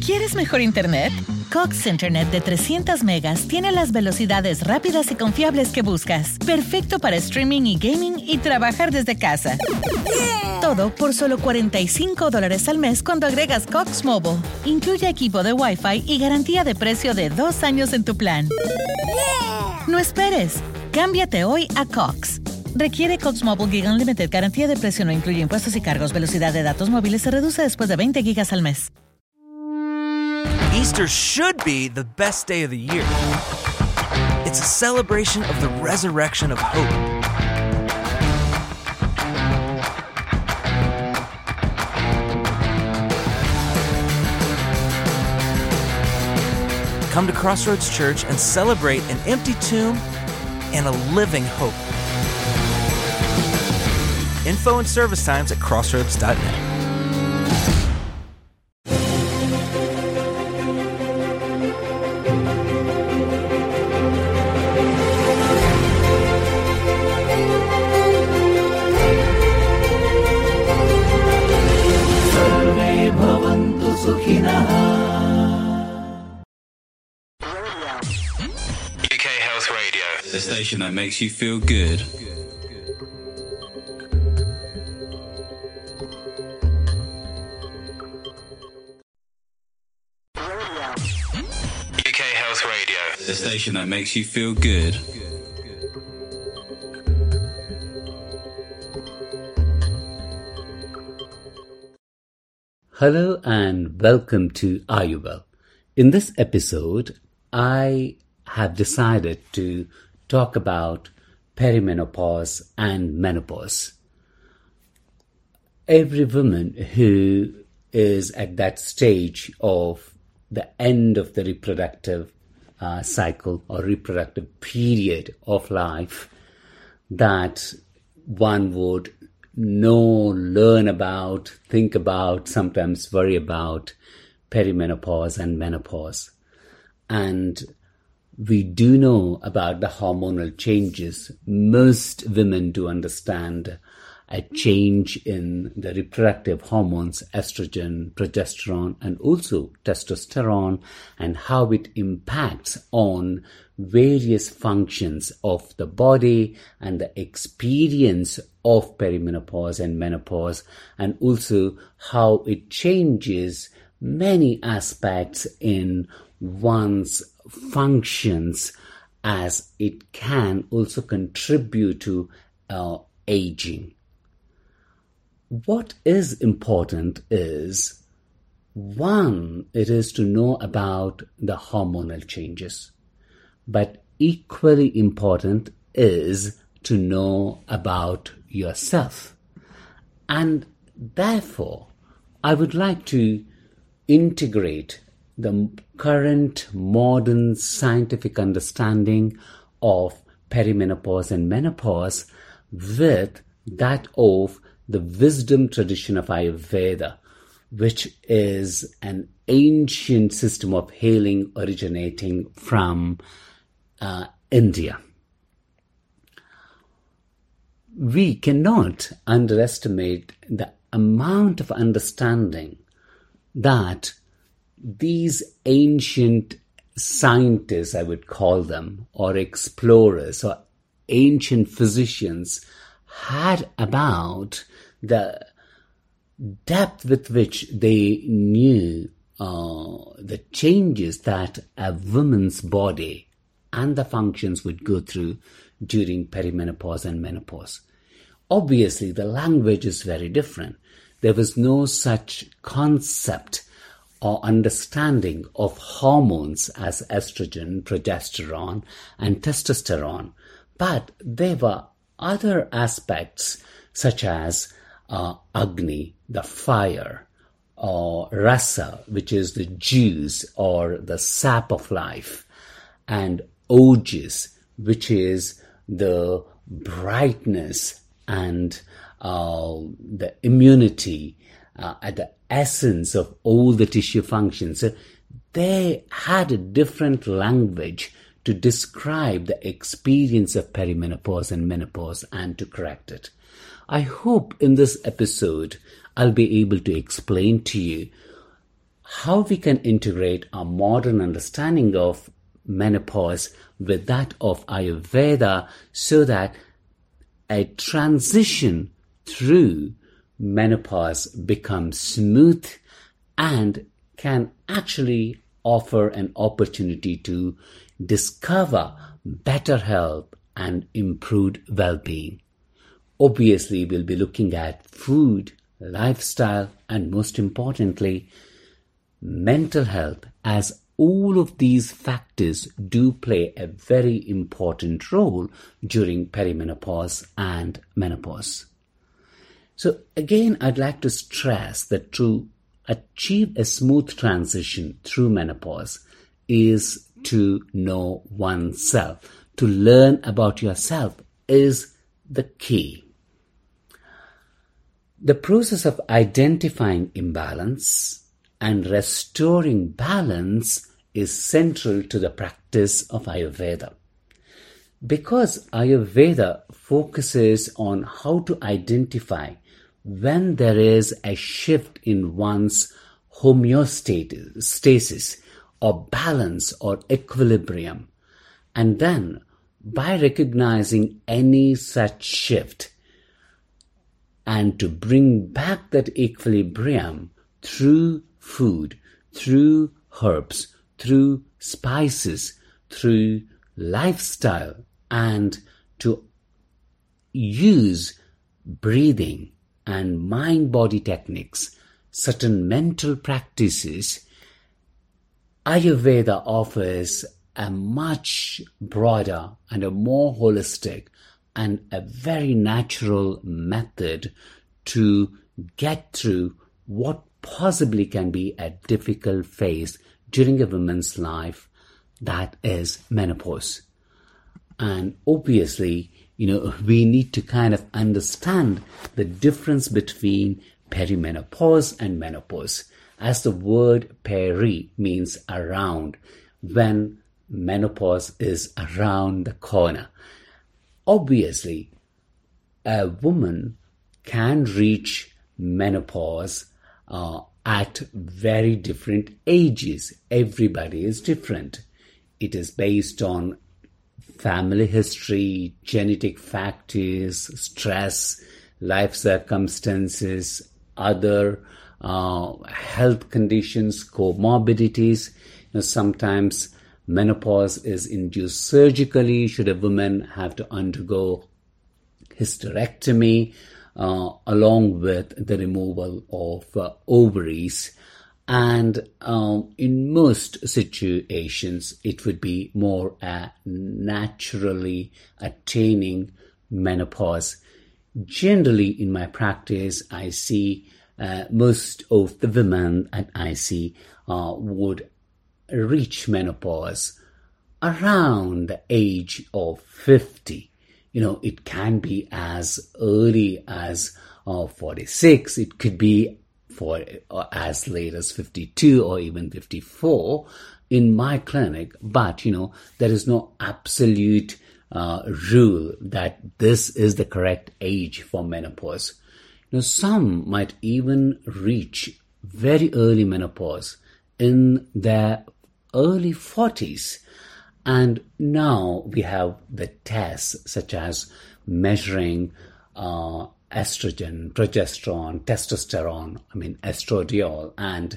¿Quieres mejor internet? Cox Internet de 300 megas tiene las velocidades rápidas y confiables que buscas. Perfecto para streaming y gaming y trabajar desde casa. Todo por solo $45 al mes cuando agregas Cox Mobile. Incluye equipo de Wi-Fi y garantía de precio de 2 años en tu plan. No esperes. Cámbiate hoy a Cox. Requiere Cox Mobile Gig Unlimited. Garantía de precio no incluye impuestos y cargos. Velocidad de datos móviles se reduce después de 20 gigas al mes. Easter should be the best day of the year. It's a celebration of the resurrection of hope. Come to Crossroads Church and celebrate an empty tomb and a living hope. Info and service times at crossroads.net. The station that makes you feel good. UK Health Radio. The station that makes you feel good. Hello and welcome to Are You Well? In this episode, I have decided to talk about perimenopause and menopause. Every woman who is at that stage of the end of the reproductive cycle or reproductive period of life that one would know, learn about, think about, sometimes worry about perimenopause and menopause. And we do know about the hormonal changes. Most women do understand a change in the reproductive hormones, estrogen, progesterone, and also testosterone, and how it impacts on various functions of the body and the experience of perimenopause and menopause, and also how it changes many aspects in one's functions, as it can also contribute to aging. What is important is, one, it is to know about the hormonal changes, but equally important is to know about yourself. And therefore, I would like to integrate the current modern scientific understanding of perimenopause and menopause with that of the wisdom tradition of Ayurveda, which is an ancient system of healing originating from India. We cannot underestimate the amount of understanding that these ancient scientists, I would call them, or explorers, or ancient physicians had about the depth with which they knew the changes that a woman's body and the functions would go through during perimenopause and menopause. Obviously, the language is very different. There was no such concept or understanding of hormones as estrogen, progesterone, and testosterone. But there were other aspects such as Agni, the fire, or Rasa, which is the juice or the sap of life, and Ojas, which is the brightness and the immunity, the essence of all the tissue functions. So they had a different language to describe the experience of perimenopause and menopause and to correct it. I hope in this episode I'll be able to explain to you how we can integrate our modern understanding of menopause with that of Ayurveda so that a transition through menopause becomes smooth and can actually offer an opportunity to discover better health and improved well-being. Obviously, we'll be looking at food, lifestyle, and most importantly, mental health, as all of these factors do play a very important role during perimenopause and menopause. So again, I'd like to stress that to achieve a smooth transition through menopause is to know oneself. To learn about yourself is the key. The process of identifying imbalance and restoring balance is central to the practice of Ayurveda. Because Ayurveda focuses on how to identify when there is a shift in one's homeostasis or balance or equilibrium, and then by recognizing any such shift and to bring back that equilibrium through food, through herbs, through spices, through lifestyle, and to use breathing and mind-body techniques, certain mental practices, Ayurveda offers a much broader and a more holistic and a very natural method to get through what possibly can be a difficult phase during a woman's life, that is menopause. And obviously, we need to kind of understand the difference between perimenopause and menopause, as the word peri means around, when menopause is around the corner. Obviously, a woman can reach menopause at very different ages. Everybody is different. It is based on family history, genetic factors, stress, life circumstances, other health conditions, comorbidities. Sometimes menopause is induced surgically should a woman have to undergo hysterectomy along with the removal of ovaries. And in most situations, it would be more a naturally attaining menopause. Generally, in my practice, I see most of the women that I see would reach menopause around the age of 50. It can be as early as 46. It could be for as late as 52 or even 54 in my clinic. But, there is no absolute rule that this is the correct age for menopause. Some might even reach very early menopause in their early 40s. And now we have the tests such as measuring estrogen, progesterone, testosterone, estradiol. And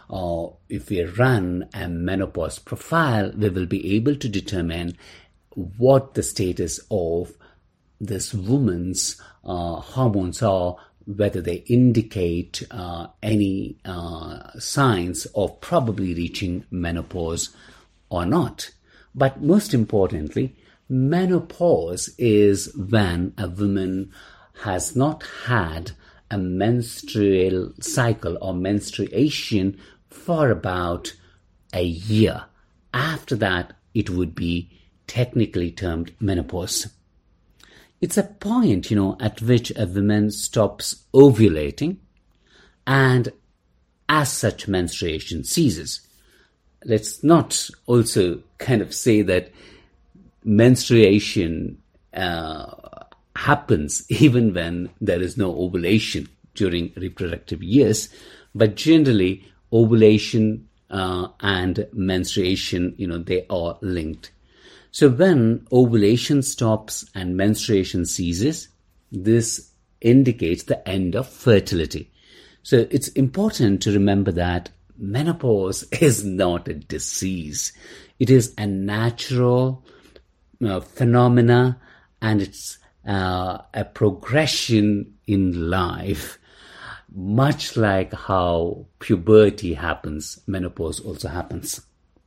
if we run a menopause profile, we will be able to determine what the status of this woman's hormones are, whether they indicate any signs of probably reaching menopause or not. But most importantly, menopause is when a woman has not had a menstrual cycle or menstruation for about a year. After that, it would be technically termed menopause. It's a point, at which a woman stops ovulating, and as such, menstruation ceases. Let's not also kind of say that menstruation happens even when there is no ovulation during reproductive years, but generally ovulation and menstruation, they are linked. So when ovulation stops and menstruation ceases, this indicates the end of fertility. So it's important to remember that menopause is not a disease. It is a natural phenomena, and it's a progression in life. Much like how puberty happens, menopause also happens.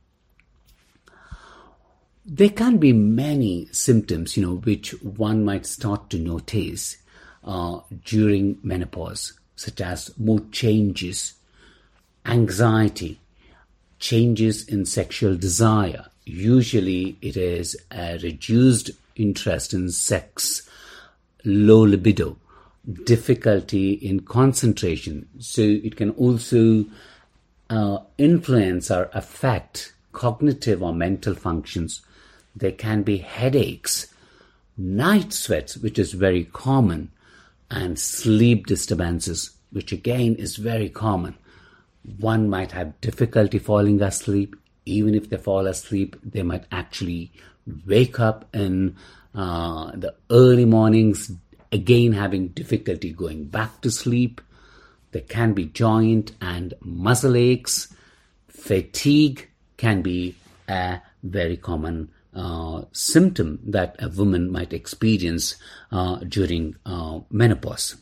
There can be many symptoms, which one might start to notice during menopause, such as mood changes, anxiety, changes in sexual desire. Usually it is a reduced interest in sex, low libido, difficulty in concentration. So it can also influence or affect cognitive or mental functions. There can be headaches, night sweats, which is very common, and sleep disturbances, which again is very common. One might have difficulty falling asleep. Even if they fall asleep, they might actually wake up in the early mornings, again having difficulty going back to sleep. There can be joint and muscle aches. Fatigue can be a very common symptom that a woman might experience during menopause.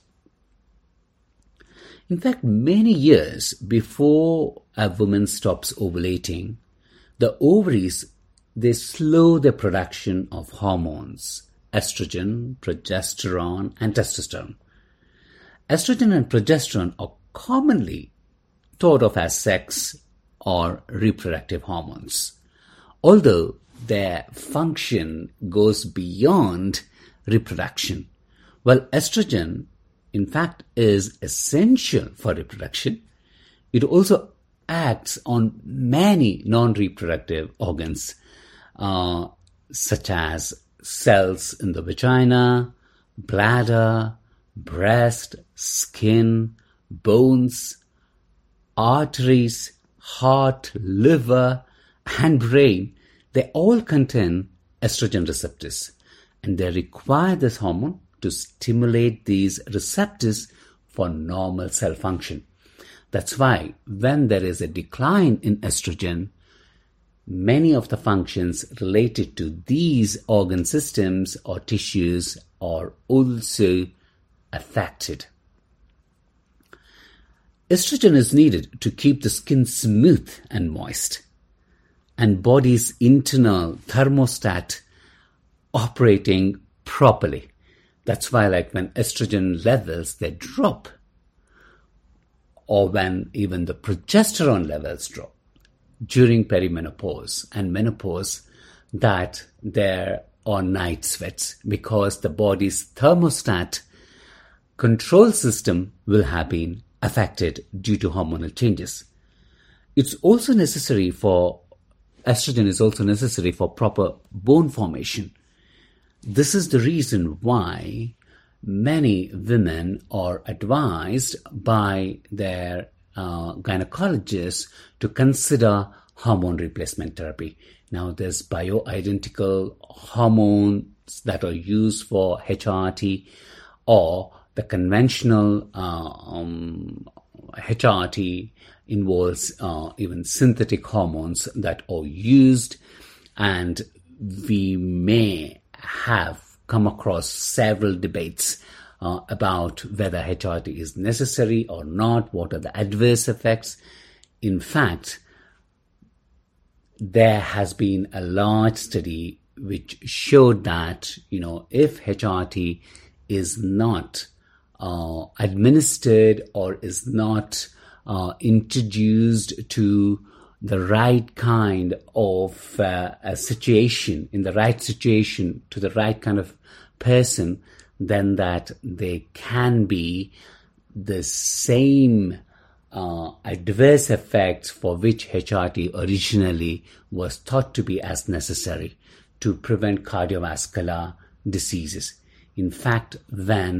In fact, many years before a woman stops ovulating, the ovaries, they slow the production of hormones, estrogen, progesterone, and testosterone. Estrogen and progesterone are commonly thought of as sex or reproductive hormones, although their function goes beyond reproduction. While estrogen, in fact, is essential for reproduction, it also acts on many non-reproductive organs, such as cells in the vagina, bladder, breast, skin, bones, arteries, heart, liver, and brain. They all contain estrogen receptors, and they require this hormone to stimulate these receptors for normal cell function. That's why when there is a decline in estrogen, many of the functions related to these organ systems or tissues are also affected. Estrogen is needed to keep the skin smooth and moist, and body's internal thermostat operating properly. That's why, like when estrogen levels, they drop, or when even the progesterone levels drop during perimenopause and menopause, that there are night sweats, because the body's thermostat control system will have been affected due to hormonal changes. Estrogen is also necessary for proper bone formation. This is the reason why many women are advised by their gynecologists to consider hormone replacement therapy. Now, there's bioidentical hormones that are used for HRT, or the conventional HRT involves even synthetic hormones that are used, and we may have come across several debates about whether HRT is necessary or not, what are the adverse effects. In fact, there has been a large study which showed that, if HRT is not administered or is not introduced to the right kind of a situation, in the right situation, to the right kind of person, then that there can be the same adverse effects for which HRT originally was thought to be as necessary to prevent cardiovascular diseases. In fact, when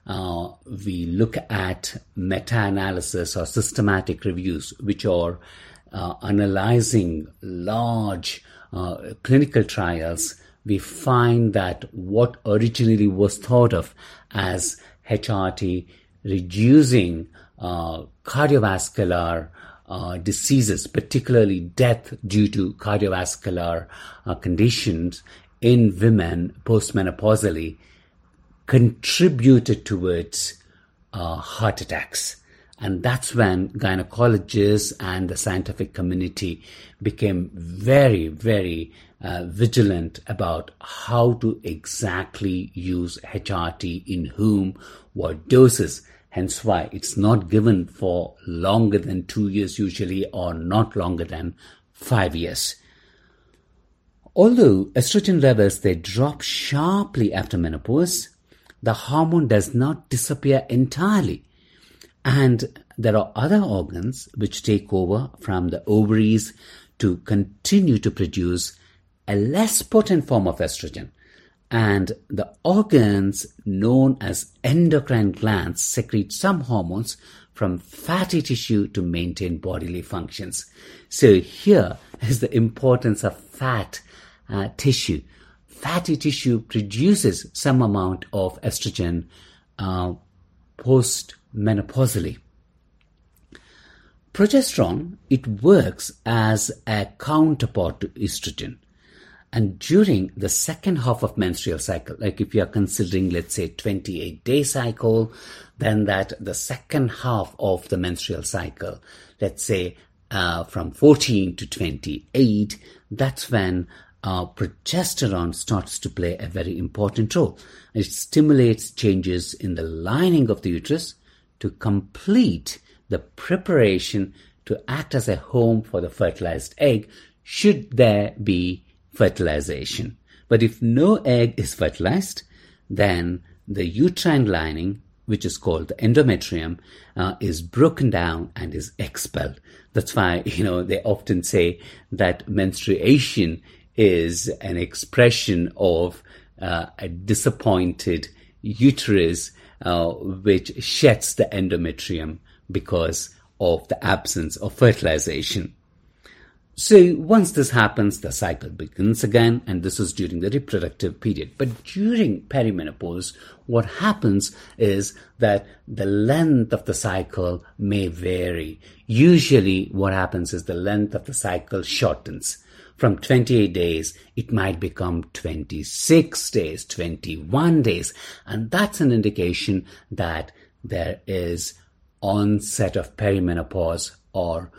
we look at meta-analysis or systematic reviews, which are analyzing large clinical trials, we find that what originally was thought of as HRT reducing cardiovascular diseases, particularly death due to cardiovascular conditions in women postmenopausally, contributed towards heart attacks. And that's when gynecologists and the scientific community became very, very vigilant about how to exactly use HRT in whom, what doses. Hence why it's not given for longer than 2 years usually, or not longer than 5 years. Although estrogen levels, they drop sharply after menopause, the hormone does not disappear entirely. And there are other organs which take over from the ovaries to continue to produce a less potent form of estrogen. And the organs known as endocrine glands secrete some hormones from fatty tissue to maintain bodily functions. So here is the importance of fat tissue. Fatty tissue produces some amount of estrogen postmenopausally. Progesterone, it works as a counterpart to estrogen. And during the second half of menstrual cycle, like if you are considering, let's say, 28-day cycle, then that the second half of the menstrual cycle, let's say from 14 to 28, that's when progesterone starts to play a very important role. It stimulates changes in the lining of the uterus to complete the preparation to act as a home for the fertilized egg, should there be fertilization. But if no egg is fertilized, then the uterine lining, which is called the endometrium, is broken down and is expelled. That's why, they often say that menstruation is an expression of a disappointed uterus, which sheds the endometrium because of the absence of fertilization. So once this happens, the cycle begins again, and this is during the reproductive period. But during perimenopause, what happens is that the length of the cycle may vary. Usually what happens is the length of the cycle shortens. From 28 days, it might become 26 days, 21 days. And that's an indication that there is onset of perimenopause, or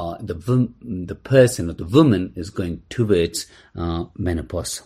the person or the woman is going towards menopause.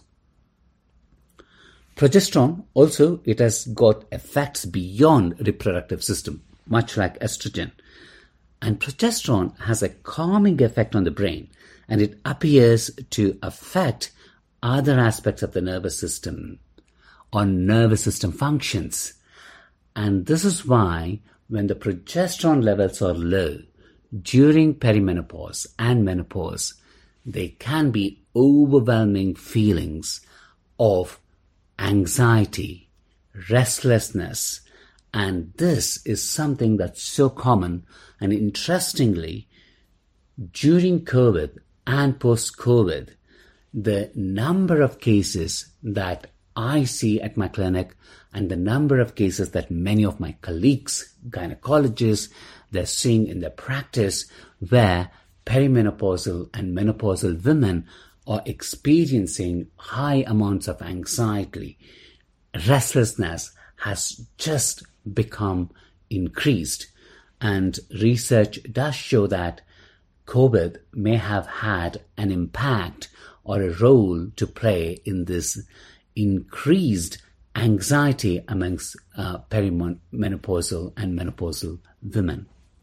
Progesterone also, it has got effects beyond reproductive system, much like estrogen. And progesterone has a calming effect on the brain, and it appears to affect other aspects of the nervous system or nervous system functions. And this is why when the progesterone levels are low during perimenopause and menopause, there can be overwhelming feelings of anxiety, restlessness, and this is something that's so common. And interestingly, during COVID and post-COVID, the number of cases that I see at my clinic and the number of cases that many of my colleagues, gynecologists, they're seeing in their practice, where perimenopausal and menopausal women are experiencing high amounts of anxiety. Restlessness has just become increased. And research does show that COVID may have had an impact or a role to play in this increased anxiety amongst perimenopausal and menopausal women.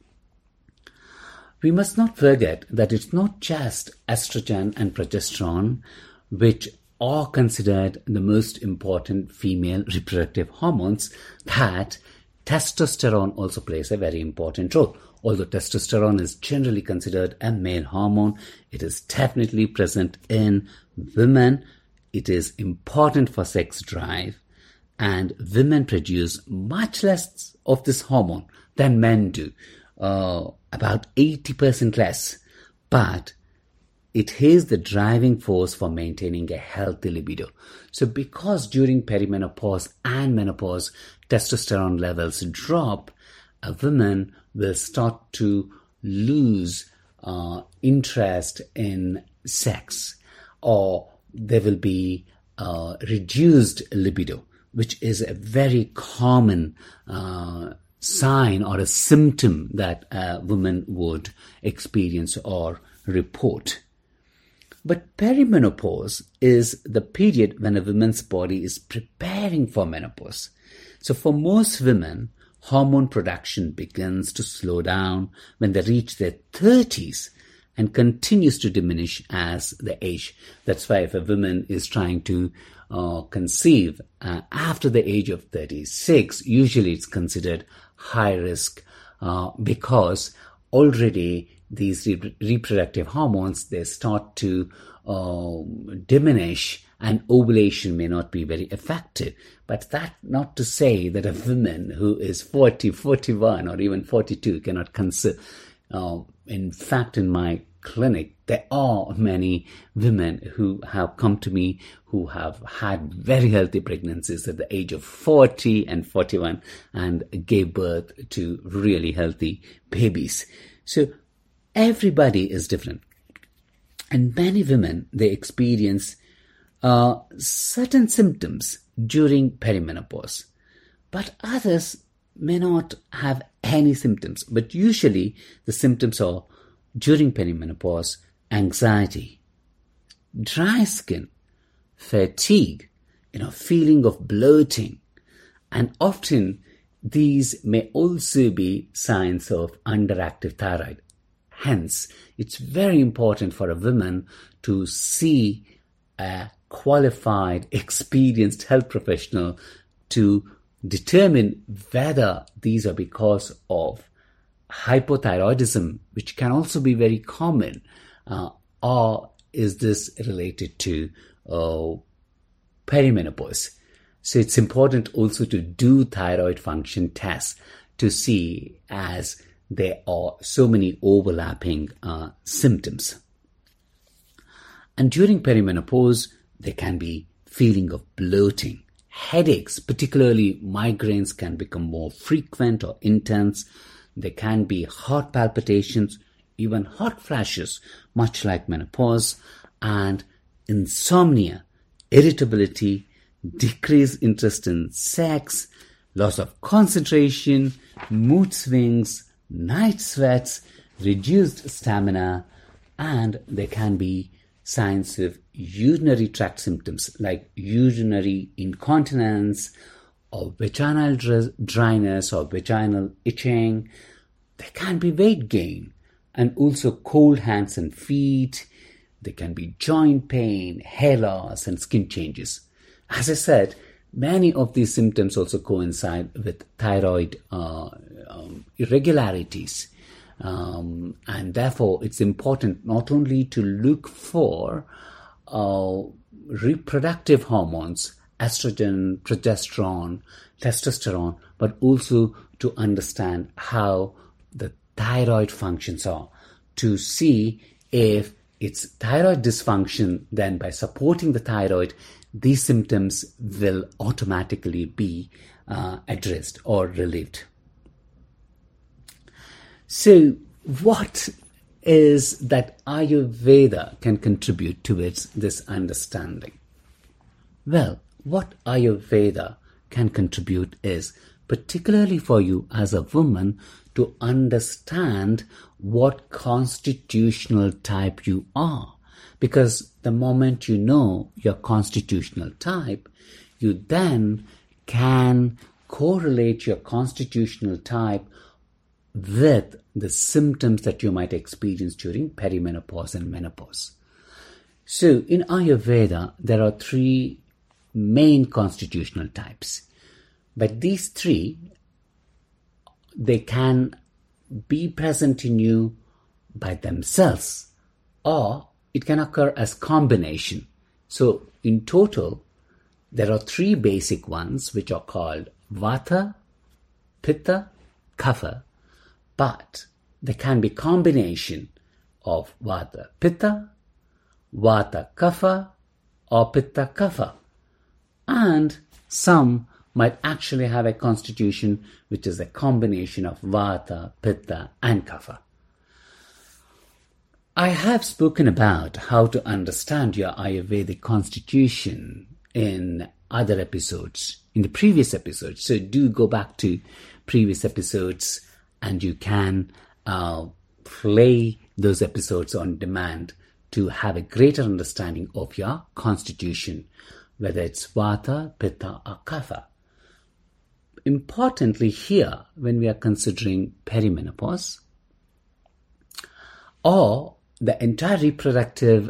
We must not forget that it's not just estrogen and progesterone which are considered the most important female reproductive hormones, that testosterone also plays a very important role. Although testosterone is generally considered a male hormone, it is definitely present in women. It is important for sex drive. and women produce much less of this hormone than men do, about 80% less. But it is the driving force for maintaining a healthy libido. So because during perimenopause and menopause, testosterone levels drop, a woman will start to lose interest in sex, or there will be reduced libido, which is a very common sign or a symptom that a woman would experience or report. But perimenopause is the period when a woman's body is preparing for menopause. So for most women, hormone production begins to slow down when they reach their 30s and continues to diminish as they age. That's why if a woman is trying to conceive after the age of 36, usually it's considered high risk because already these reproductive hormones, they start to diminish and ovulation may not be very effective. But that not to say that a woman who is 40, 41 or even 42 cannot conceive. In fact, in my clinic, there are many women who have come to me who have had very healthy pregnancies at the age of 40 and 41 and gave birth to really healthy babies. So everybody is different. And many women, they experience certain symptoms during perimenopause, but others may not have any symptoms. But usually the symptoms are during perimenopause: anxiety, dry skin, fatigue, feeling of bloating, and often these may also be signs of underactive thyroid. Hence, it's very important for a woman to see a qualified, experienced health professional to determine whether these are because of hypothyroidism, which can also be very common, or is this related to perimenopause. So it's important also to do thyroid function tests to see, as there are so many overlapping symptoms. And during perimenopause, there can be feeling of bloating. Headaches, particularly migraines, can become more frequent or intense. There can be heart palpitations, even hot flashes, much like menopause, and insomnia, irritability, decreased interest in sex, loss of concentration, mood swings, night sweats, reduced stamina, and there can be signs of urinary tract symptoms like urinary incontinence or vaginal dryness or vaginal itching. There can be weight gain and also cold hands and feet. There can be joint pain, hair loss, and skin changes. As I said, many of these symptoms also coincide with thyroid irregularities. And therefore, it's important not only to look for reproductive hormones, estrogen, progesterone, testosterone, but also to understand how the thyroid functions are, to see if it's thyroid dysfunction, then by supporting the thyroid, these symptoms will automatically be addressed or relieved. So what is that Ayurveda can contribute towards this understanding? Well, what Ayurveda can contribute is, particularly for you as a woman, to understand what constitutional type you are. Because the moment you know your constitutional type, you then can correlate your constitutional type with the symptoms that you might experience during perimenopause and menopause. So in Ayurveda, there are three main constitutional types. But these three, they can be present in you by themselves, or it can occur as combination. So in total, there are three basic ones which are called Vata, Pitta, Kapha, but there can be combination of Vata, Pitta, Vata, Kapha, or Pitta, Kapha. And some might actually have a constitution which is a combination of Vata, Pitta, and Kapha. I have spoken about how to understand your Ayurvedic constitution in other episodes, in the previous episodes. So do go back to previous episodes and you can play those episodes on demand to have a greater understanding of your constitution, whether it's Vata, Pitta, or Kapha. Importantly here, when we are considering perimenopause or the entire reproductive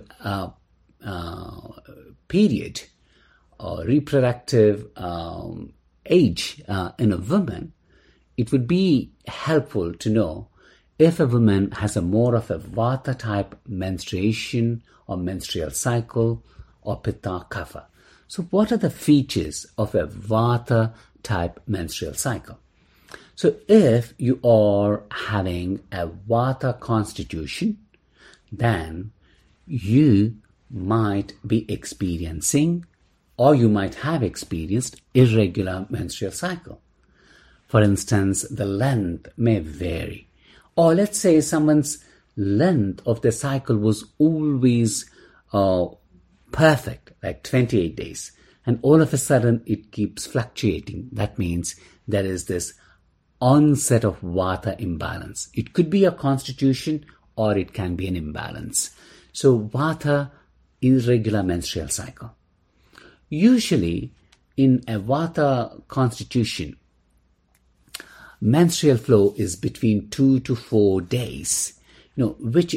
period or reproductive age in a woman, it would be helpful to know if a woman has a more of a Vata type menstruation or menstrual cycle or Pitta, Kapha. So what are the features of a Vata type menstrual cycle? So if you are having a Vata constitution, then you might be experiencing or you might have experienced irregular menstrual cycle. For instance, the length may vary. Or let's say someone's length of the cycle was always perfect, like 28 days. And all of a sudden it keeps fluctuating. That means there is this onset of Vata imbalance. It could be a constitution or it can be an imbalance. So Vata, irregular menstrual cycle. Usually in a Vata constitution, menstrual flow is between 2 to 4 days, which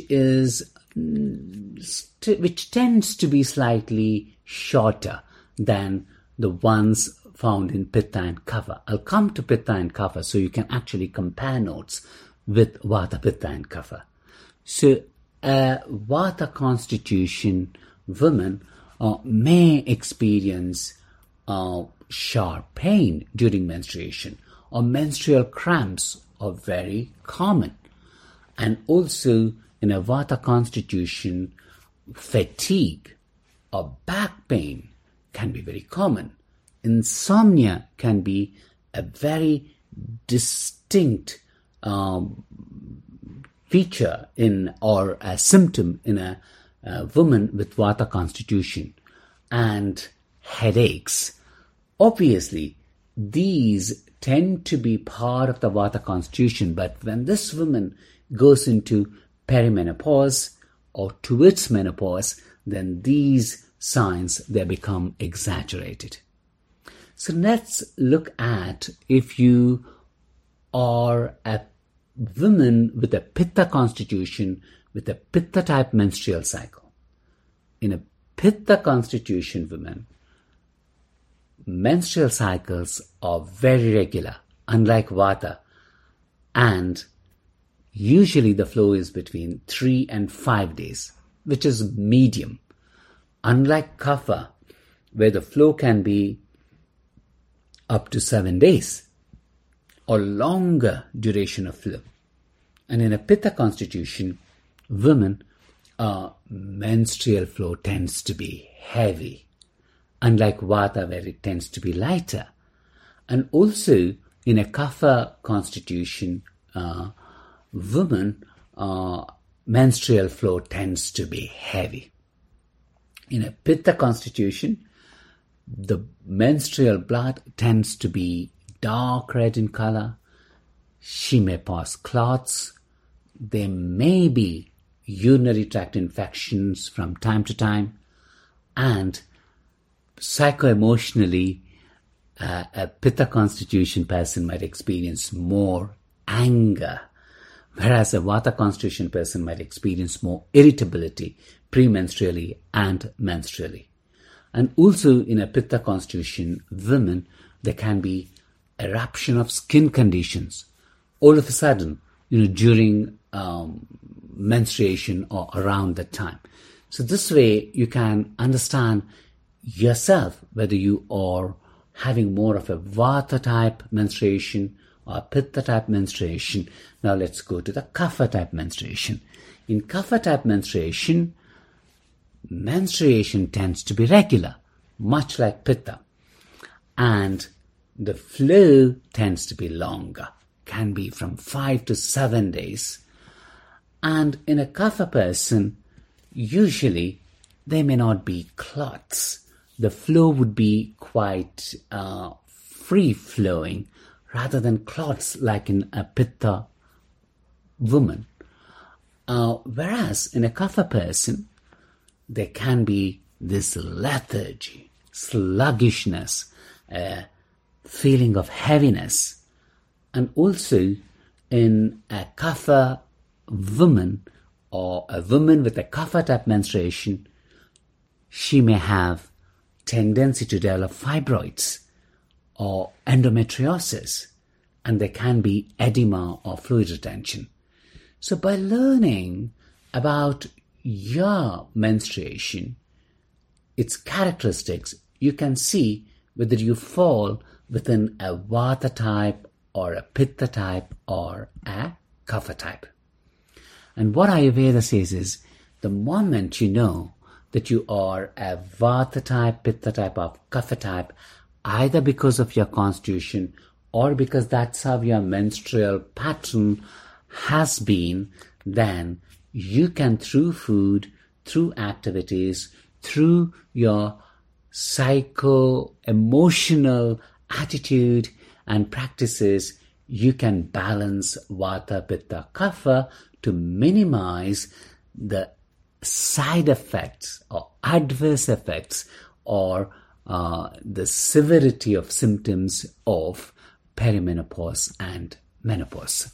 tends to be slightly shorter than the ones found in Pitta and Kapha. I'll come to Pitta and Kapha so you can actually compare notes with Vata, Pitta and Kapha. So a Vata constitution woman may experience sharp pain during menstruation, or menstrual cramps are very common. And also in a Vata constitution, fatigue or back pain can be very common. Insomnia can be a very distinct feature or a symptom in a woman with Vata constitution. And headaches. Obviously, these tend to be part of the Vata constitution, but when this woman goes into perimenopause or towards menopause, then these signs, they become exaggerated. So let's look at if you are a woman with a Pitta constitution with a Pitta type menstrual cycle. In a Pitta constitution woman, menstrual cycles are very regular, unlike Vata, and usually the flow is between 3 and 5 days, which is medium. Unlike Kapha, where the flow can be up to 7 days or longer duration of flow. And in a Pitta constitution, women, menstrual flow tends to be heavy, unlike Vata, where it tends to be lighter. And also in a Kapha constitution, women, menstrual flow tends to be heavy. In a Pitta constitution, the menstrual blood tends to be dark red in color. She may pass clots. There may be urinary tract infections from time to time. And psycho-emotionally, a Pitta constitution person might experience more anger, whereas a Vata constitution person might experience more irritability premenstrually and menstrually. And also in a Pitta constitution women, there can be eruption of skin conditions all of a sudden, during menstruation or around that time. So this way you can understand yourself whether you are having more of a Vata type menstruation or Pitta type menstruation. Now let's go to the Kapha type menstruation. In Kapha type menstruation tends to be regular, much like Pitta, and the flow tends to be longer, can be from 5 to 7 days. And in a Kapha person, usually there may not be clots. The flow would be quite free-flowing rather than clots like in a Pitta woman. Whereas in a Kapha person, there can be this lethargy, sluggishness, feeling of heaviness. And also in a Kapha woman or a woman with a Kapha type menstruation, she may have tendency to develop fibroids or endometriosis, and there can be edema or fluid retention. So by learning about your menstruation, its characteristics, you can see whether you fall within a Vata type or a Pitta type or a Kapha type. And what Ayurveda says is, the moment you know that you are a Vata type, Pitta type or Kapha type, either because of your constitution or because that's how your menstrual pattern has been, then you can, through food, through activities, through your psycho-emotional attitude and practices, you can balance Vata, Pitta, Kapha to minimize the side effects or adverse effects or the severity of symptoms of perimenopause and menopause.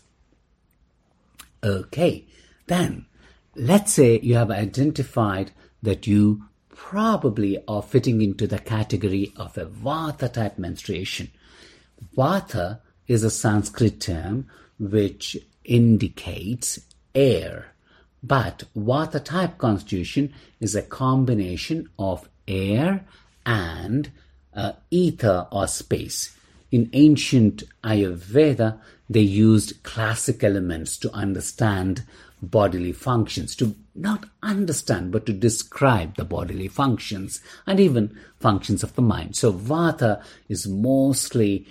Okay, then let's say you have identified that you probably are fitting into the category of a Vata type menstruation. Vata is a Sanskrit term which indicates air, but Vata type constitution is a combination of air and ether or space. In ancient Ayurveda, they used classic elements to understand bodily functions, to not understand but to describe the bodily functions and even functions of the mind. So Vata is mostly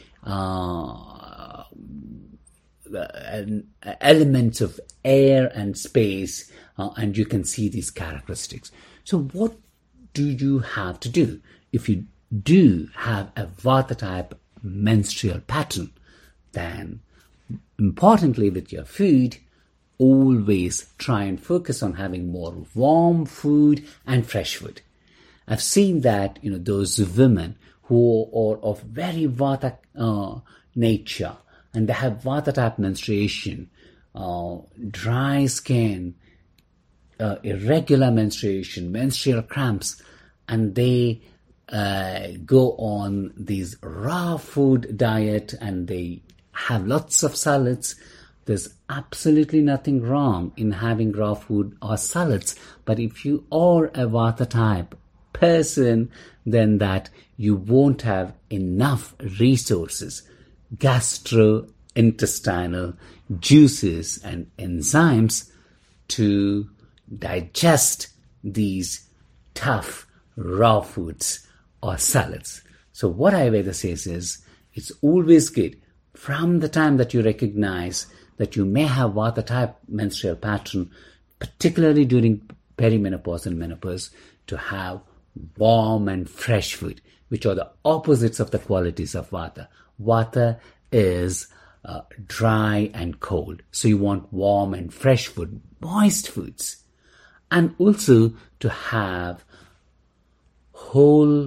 elements of air and space, and you can see these characteristics. So what do you have to do if you do have a Vata type menstrual pattern? Then importantly, with your food, always try and focus on having more warm food and fresh food. I've seen that, those women who are of very Vata nature and they have Vata type menstruation, dry skin, irregular menstruation, menstrual cramps, and they go on these raw food diet and they have lots of salads. There's absolutely nothing wrong in having raw food or salads. But if you are a Vata type person, then that you won't have enough resources, gastrointestinal juices and enzymes to digest these tough raw foods or salads. So what Ayurveda says is, it's always good from the time that you recognize that you may have Vata type menstrual pattern, particularly during perimenopause and menopause, to have warm and fresh food, which are the opposites of the qualities of Vata. Vata is dry and cold. So you want warm and fresh food, moist foods. And also to have whole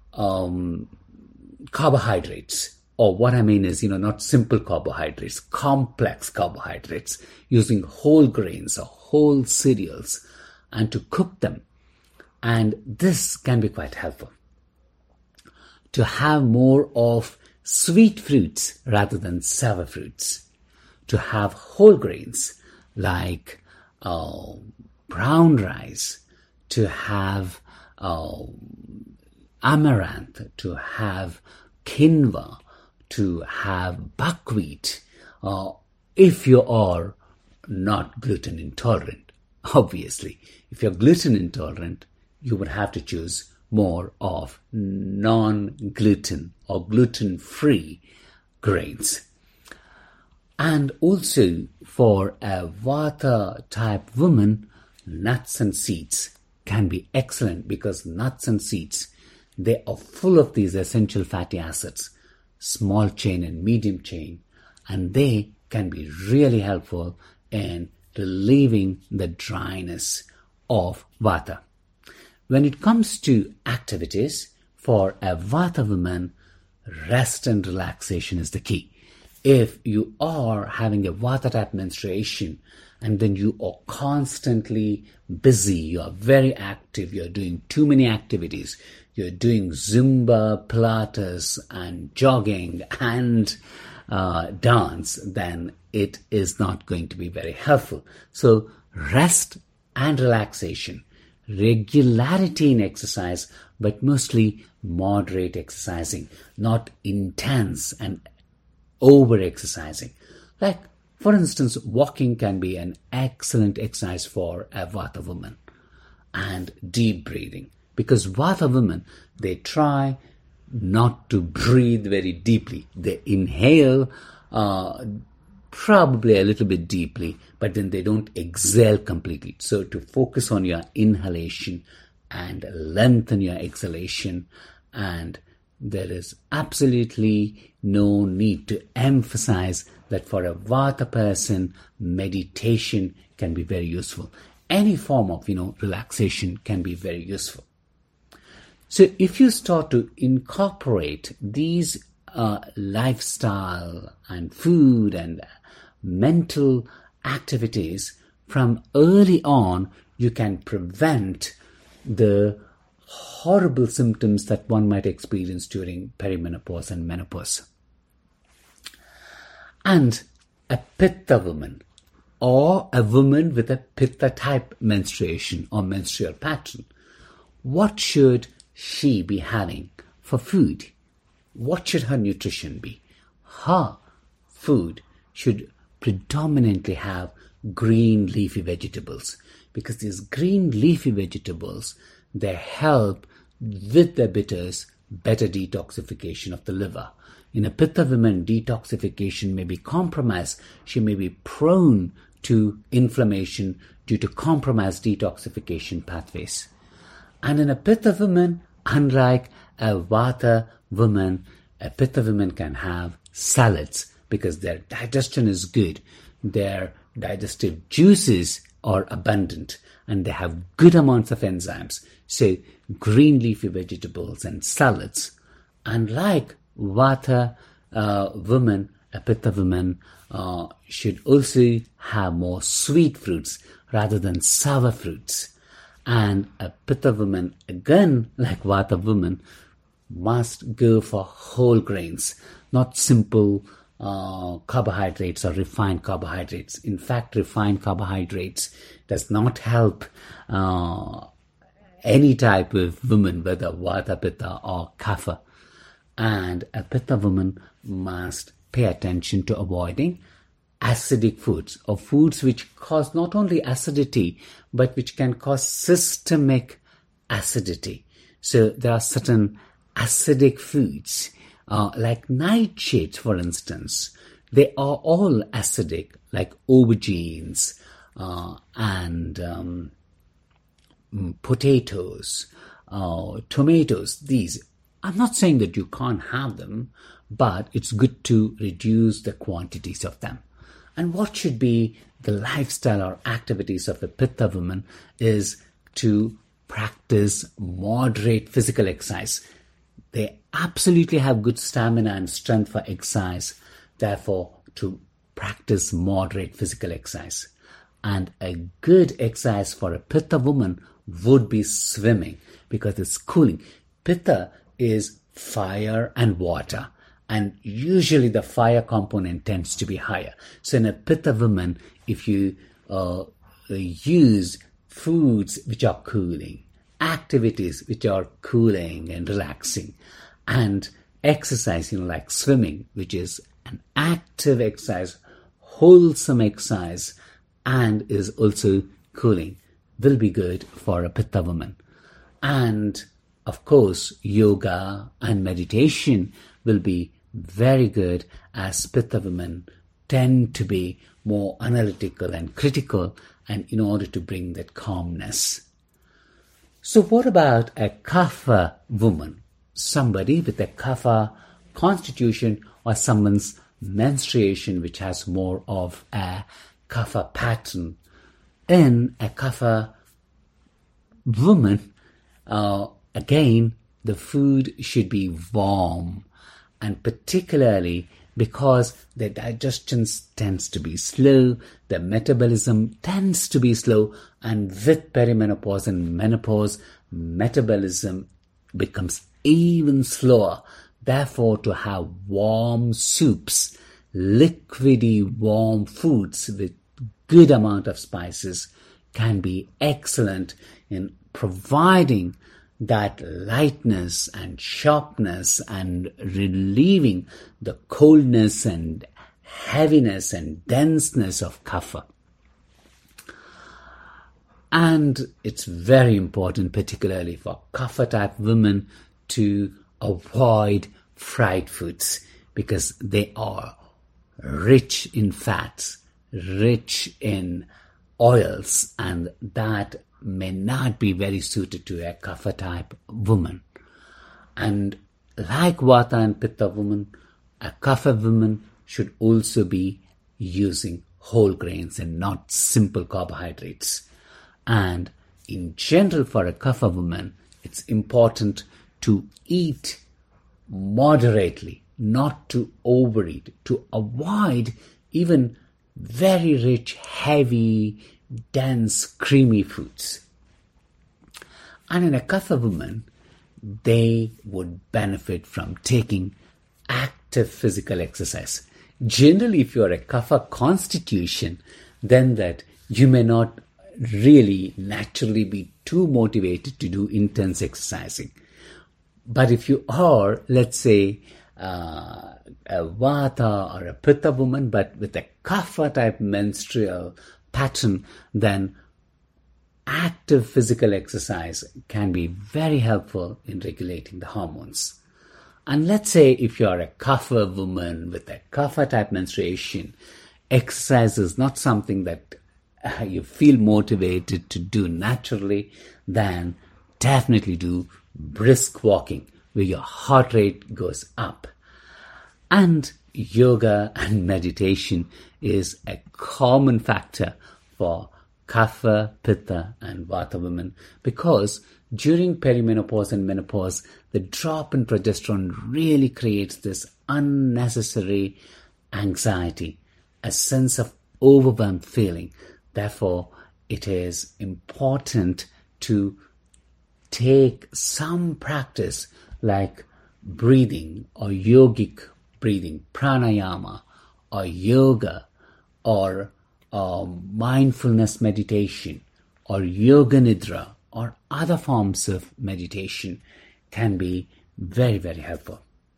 carbohydrates. Or what I mean is, not simple carbohydrates, complex carbohydrates, using whole grains or whole cereals, and to cook them. And this can be quite helpful. To have more of sweet fruits rather than sour fruits. To have whole grains like brown rice. To have amaranth, to have quinoa, to have buckwheat, if you are not gluten intolerant. Obviously, if you're gluten intolerant, you would have to choose more of non-gluten or gluten-free grains. And also for a Vata type woman, nuts and seeds can be excellent, because nuts and seeds, they are full of these essential fatty acids, small chain and medium chain, and they can be really helpful in relieving the dryness of Vata. When it comes to activities for a Vata woman, rest and relaxation is the key. If you are having a Vata type menstruation and then you are constantly busy, you are very active, you're doing too many activities, you're doing Zumba, Pilates and jogging and dance, then it is not going to be very helpful. So rest and relaxation, regularity in exercise, but mostly moderate exercising, not intense and over-exercising. Like, for instance, walking can be an excellent exercise for a Vata woman. And deep breathing. Because Vata women, they try not to breathe very deeply. They inhale probably a little bit deeply, but then they don't exhale completely. So to focus on your inhalation and lengthen your exhalation, and there is absolutely no need to emphasize that for a Vata person, meditation can be very useful. Any form of, relaxation can be very useful. So if you start to incorporate these lifestyle and food and mental activities from early on, you can prevent the horrible symptoms that one might experience during perimenopause and menopause. And a Pitta woman, or a woman with a Pitta type menstruation or menstrual pattern, what should she be having for food? What should her nutrition be? Her food should predominantly have green leafy vegetables, because these green leafy vegetables, they help with the bitters better detoxification of the liver. In a Pitta woman, detoxification may be compromised. She may be prone to inflammation due to compromised detoxification pathways. And in a Pitta woman, unlike a Vata woman, a Pitta woman can have salads because their digestion is good, their digestive juices are abundant, and they have good amounts of enzymes. So green leafy vegetables and salads. Unlike Vata woman, a Pitta woman should also have more sweet fruits rather than sour fruits. And a Pitta woman, again like Vata woman, must go for whole grains, not simple carbohydrates or refined carbohydrates. In fact, refined carbohydrates does not help any type of woman, whether Vata, Pitta or Kapha. And a Pitta woman must pay attention to avoiding acidic foods, or foods which cause not only acidity but which can cause systemic acidity. So there are certain acidic foods like nightshades, for instance. They are all acidic, like aubergines and potatoes, tomatoes. These, I'm not saying that you can't have them, but it's good to reduce the quantities of them. And what should be the lifestyle or activities of a Pitta woman is to practice moderate physical exercise. They absolutely have good stamina and strength for exercise. Therefore, to practice moderate physical exercise. And a good exercise for a Pitta woman would be swimming, because it's cooling. Pitta is fire and water, and usually the fire component tends to be higher. So in a Pitta woman, if you use foods which are cooling activities which are cooling and relaxing, and exercise, like swimming, which is an active exercise, wholesome exercise, and is also cooling, will be good for a Pitta woman. And of course, yoga and meditation will be very good, as Pitta women tend to be more analytical and critical, and in order to bring that calmness. So what about a Kapha woman? Somebody with a Kapha constitution, or someone's menstruation which has more of a Kapha pattern. In a Kapha woman, again, the food should be warm, and particularly because the digestion tends to be slow, the metabolism tends to be slow, and with perimenopause and menopause, metabolism becomes even slower. Therefore, to have warm soups, liquidy warm foods with good amount of spices can be excellent in providing that lightness and sharpness and relieving the coldness and heaviness and denseness of Kapha. And it's very important, particularly for Kapha type women, to avoid fried foods, because they are rich in fats, rich in oils, and that may not be very suited to a Kapha type woman. And like Vata and Pitta woman, a Kapha woman should also be using whole grains and not simple carbohydrates. And in general, for a Kapha woman, it's important to eat moderately, not to overeat, to avoid even very rich, heavy, dense, creamy foods. And in a Kapha woman, they would benefit from taking active physical exercise. Generally, if you are a Kapha constitution, then that you may not really naturally be too motivated to do intense exercising. But if you are, let's say, a Vata or a Pitta woman, but with a Kapha type menstrual pattern, then active physical exercise can be very helpful in regulating the hormones. And let's say if you are a Kapha woman with a Kapha type menstruation, exercise is not something that you feel motivated to do naturally, then definitely do brisk walking where your heart rate goes up. And yoga and meditation is a common factor for Kapha, Pitta and Vata women, because during perimenopause and menopause, the drop in progesterone really creates this unnecessary anxiety, a sense of overwhelmed feeling. Therefore, it is important to take some practice like breathing or yogic breathing, pranayama or yoga or mindfulness meditation or yoga nidra or other forms of meditation can be very, very helpful.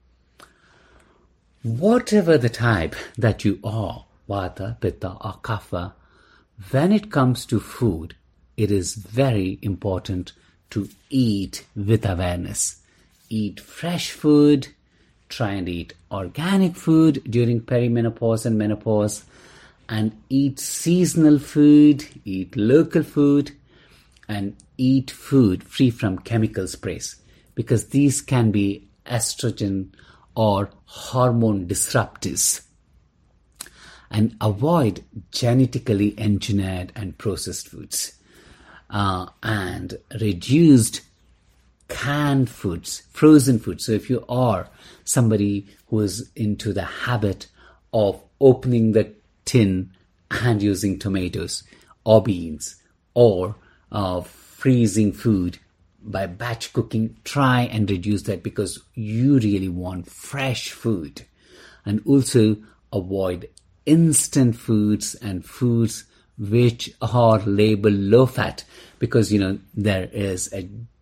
Whatever the type that you are, Vata, Pitta or Kapha, when it comes to food, it is very important to eat with awareness. Eat fresh food, try and eat organic food during perimenopause and menopause, and eat seasonal food, eat local food, and eat food free from chemical sprays, because these can be estrogen or hormone disruptors. And avoid genetically engineered and processed foods, and reduced canned foods, frozen foods. So if you are somebody who is into the habit of opening the tin and using tomatoes or beans or freezing food by batch cooking, try and reduce that, because you really want fresh food. And also avoid instant foods and foods which are labeled low fat, because there is a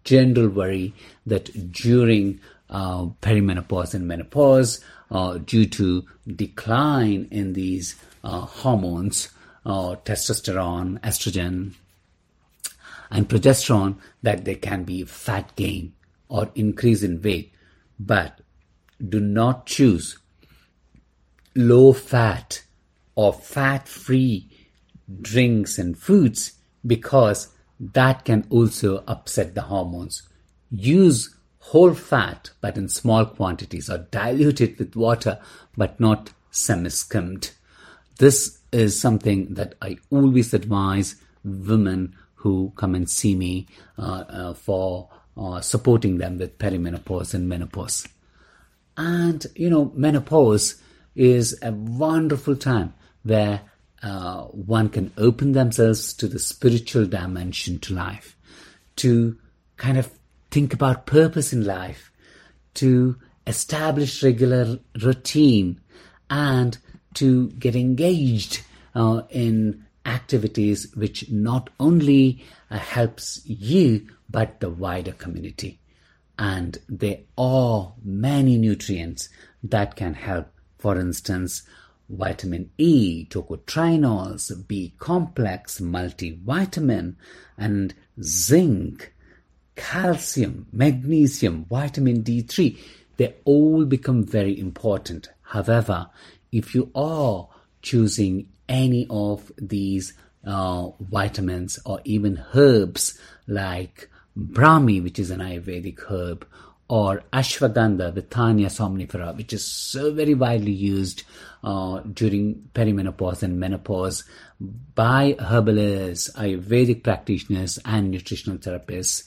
general worry that during perimenopause and menopause, due to decline in these hormones, testosterone, estrogen, and progesterone, that there can be fat gain or increase in weight. But do not choose low fat or fat-free drinks and foods, because that can also upset the hormones. Use whole fat, but in small quantities, or dilute it with water, but not semi-skimmed. This is something that I always advise women who come and see me for supporting them with perimenopause and menopause. And, menopause is a wonderful time where one can open themselves to the spiritual dimension to life, to kind of think about purpose in life, to establish regular routine, and to get engaged in activities which not only helps you, but the wider community. And there are many nutrients that can help. For instance, vitamin E, tocotrienols, B complex, multivitamin, and zinc, calcium, magnesium, vitamin D3. They all become very important. However, if you are choosing any of these vitamins or even herbs like Brahmi, which is an Ayurvedic herb, or ashwagandha, Withania somnifera, which is so very widely used during perimenopause and menopause by herbalists, Ayurvedic practitioners, and nutritional therapists,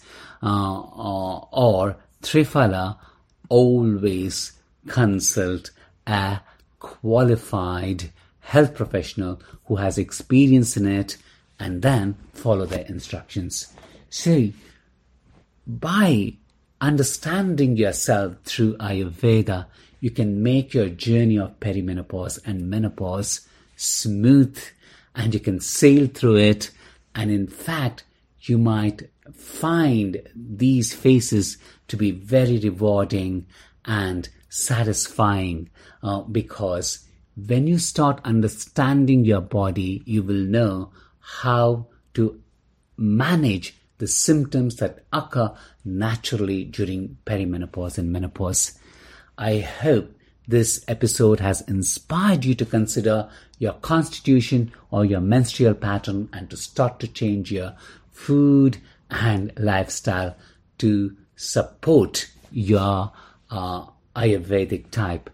or Triphala, always consult a qualified health professional who has experience in it, and then follow their instructions. So, by understanding yourself through Ayurveda, you can make your journey of perimenopause and menopause smooth, and you can sail through it. And in fact, you might find these phases to be very rewarding and satisfying, because when you start understanding your body, you will know how to manage the symptoms that occur naturally during perimenopause and menopause. I hope this episode has inspired you to consider your constitution or your menstrual pattern, and to start to change your food and lifestyle to support your Ayurvedic type.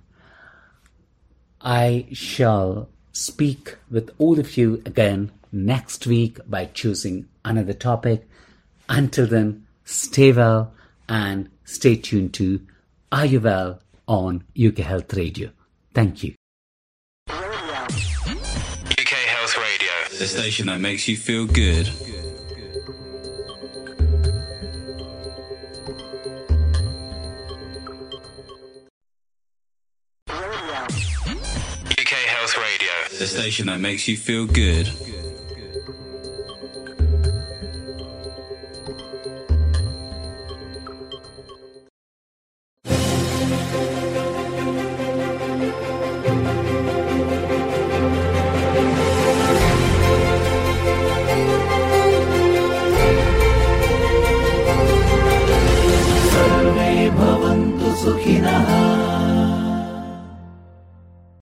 I shall speak with all of you again next week by choosing another topic. Until then, stay well and stay tuned to Are You Well on UK Health Radio. Thank you. UK Health Radio, the station that makes you feel good. UK Health Radio, the station that makes you feel good.